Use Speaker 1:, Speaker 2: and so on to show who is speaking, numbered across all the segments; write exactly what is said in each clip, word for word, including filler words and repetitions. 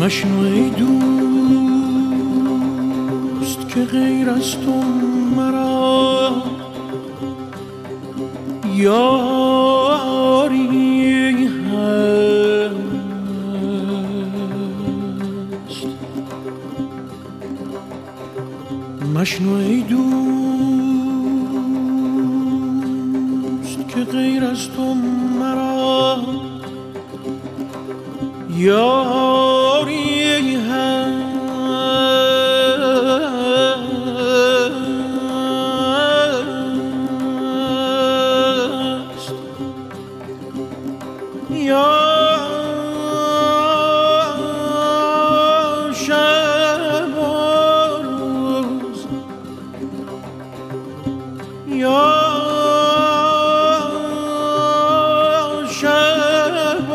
Speaker 1: مشنو ای دوست که غیر از تو مرا یاری هست. مشنو ای دوست که غیر از تو مرا یاری هست. یا شب و روز، یا شب و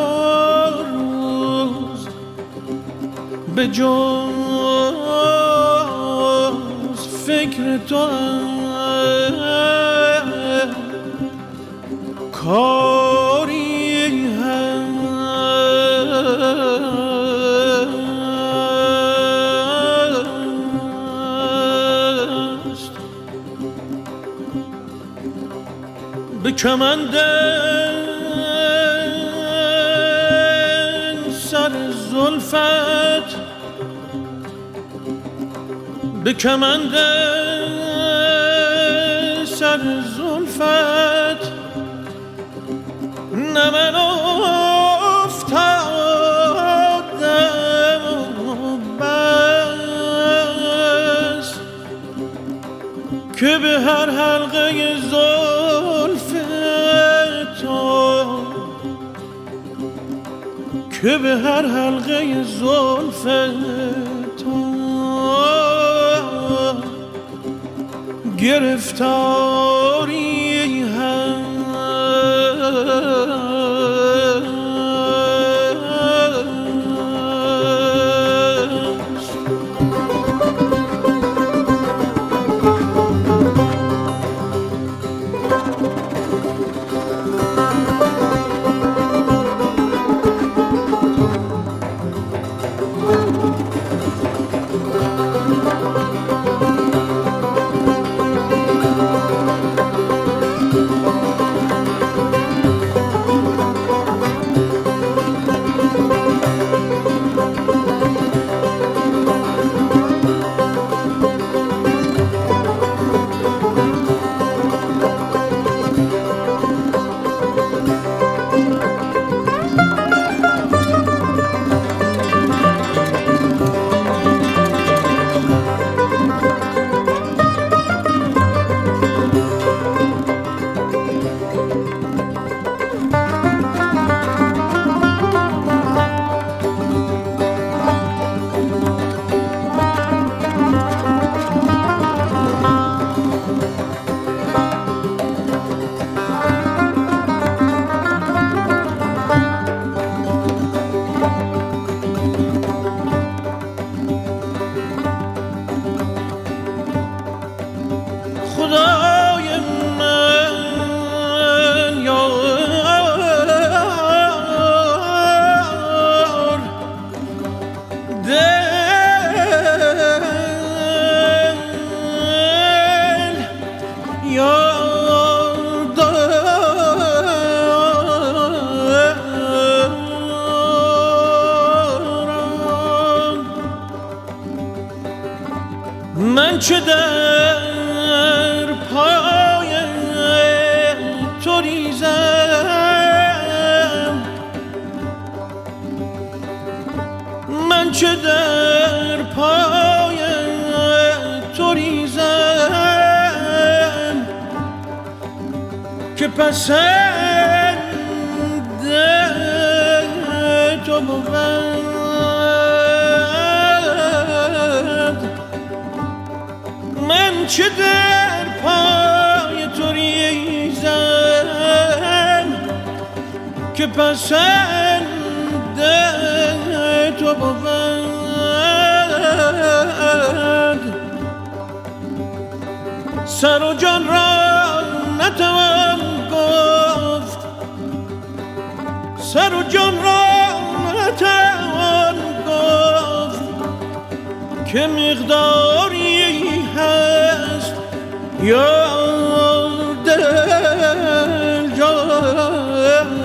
Speaker 1: روز به جز فکر تو کاری هست. به کمند سر زلفت، به کمند سر زلفت نه من افتادم بس که به هر حلقه زلف تو، که به هر حلقه زلف تو گرفتاری هست. خدای من یار دل یار دارم. من چه در پای تو ریزم، من چه در پای تو ریزم که پسند تو بود. من چه در پای تو ریزم که پسند تو بود. سر و جان را نتوان گفت، سر و جان را نتوان گفت که مقداری هست یا دل جان.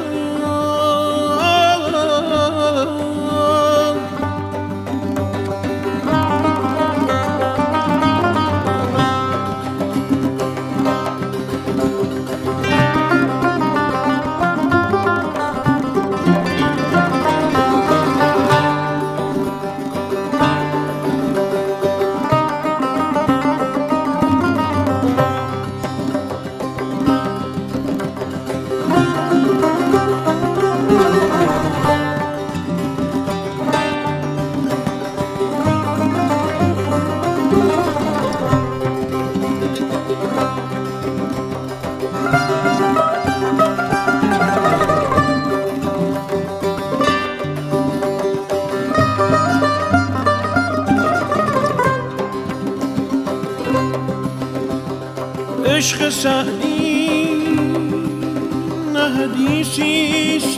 Speaker 1: عشق سعدی نه حدیثیست،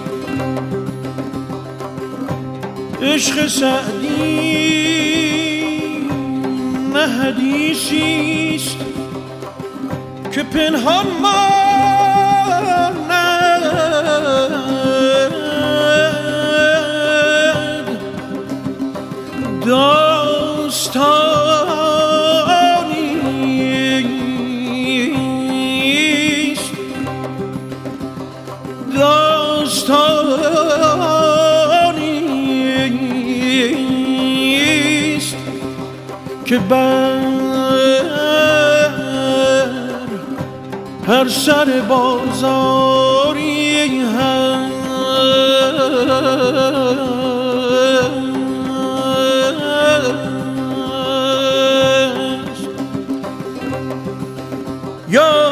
Speaker 1: عشق سعدی نه حدیثیست که پنهان ماند داستان داستانیست که بر هر سر بازاری هست یا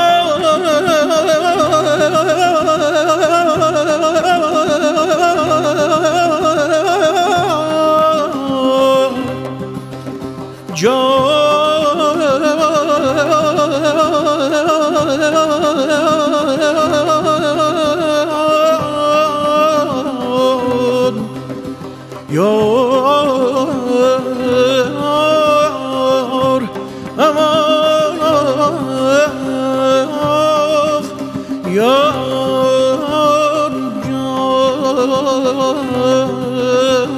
Speaker 1: یار امان یار جان.